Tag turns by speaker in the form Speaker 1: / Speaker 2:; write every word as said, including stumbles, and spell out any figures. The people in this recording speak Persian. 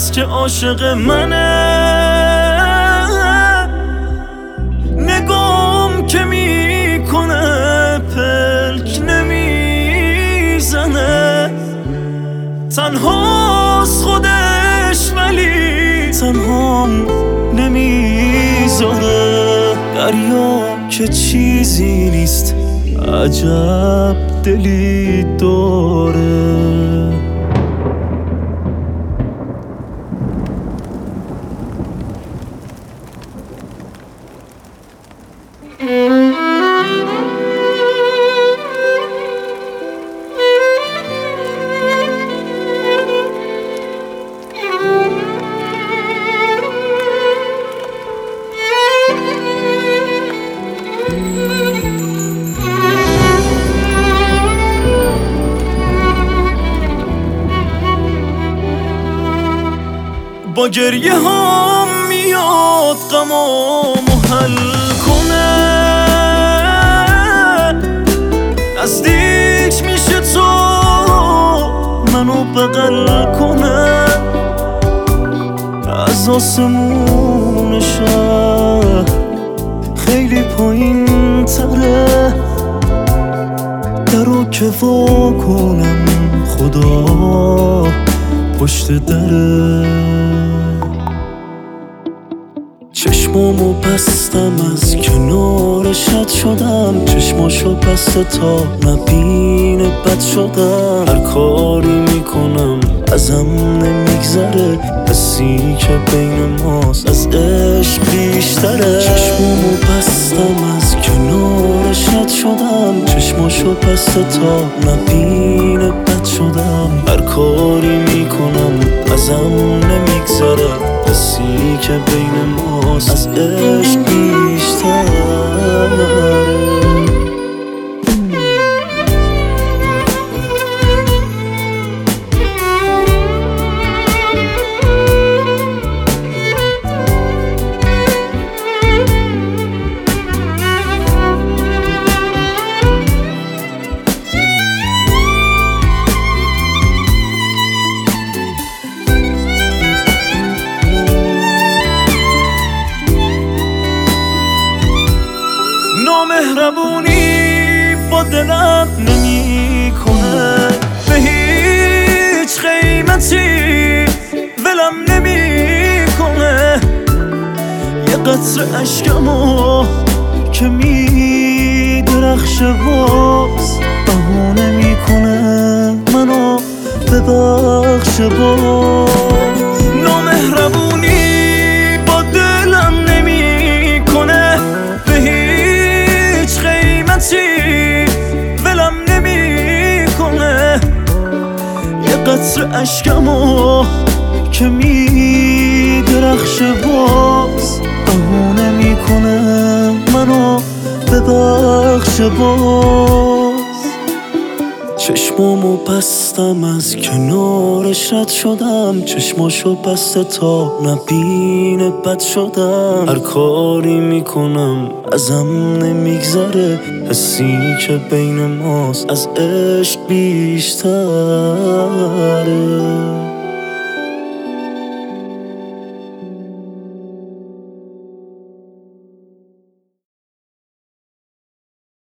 Speaker 1: هست که عاشق منه، نگام که میکنه پلک نمیزنه، تنهاست خودش ولی تنهام نمیذاره. دریا که چیزی نیست عجب دلی داره. با گریه هم میاد غمامو حل کنه، نزدیک میشه تو منو بغل کنه، از آسمون شهر خیلی پایین تره، درو که وا کنم خدا پشت دره. چشمامو بستم از کنارش رد شدم، چشماشو بسته تا نبینه بد شدم، هر کاری میکنم ازم نمیگذره، حسی که بین ماست از عشق بیشتره. چشمامو بستم از کنارش رد شدم، چشماشو بسته تا نبینه بد شدم، هر کاری میکنم ازم نمیگذره، حسی که بین ماست از عشق بیشتره. نامهربونی با دلم نمی کنه، به هیچ قیمتی ولم نمی کنه، یه قطره اشکمو که می درخشه باز بهونه می کنه منو ببخشه باز. نامهربونی با دلم نمی کنه، به هیچ قیمتی ولم نمی کنه، یه قطره اشکمو که می درخشه باز بهونه می کنه منو ببخشه باز. چشمامو بستم از کنارش رد شدم، چشماشو بسته تا نبینه بد شدم، هر کاری میکنم ازم نمیگذره، حسی که بین ماست از عشق بیشتره.